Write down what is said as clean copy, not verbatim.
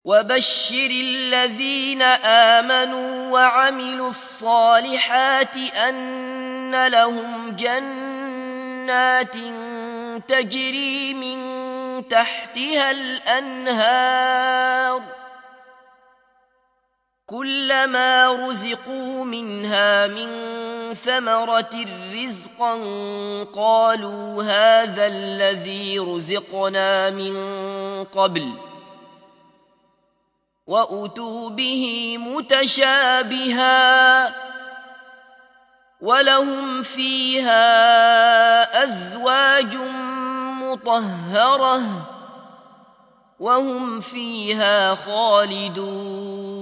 وبشر الذين آمنوا وعملوا الصالحات أن لهم جنات تجري من تحتها الأنهار كلما رزقوا منها من ثمرة رزقا قالوا هذا الذي رزقنا من قبل وأتوا به متشابها ولهم فيها أزواج مطهرة وهم فيها خالدون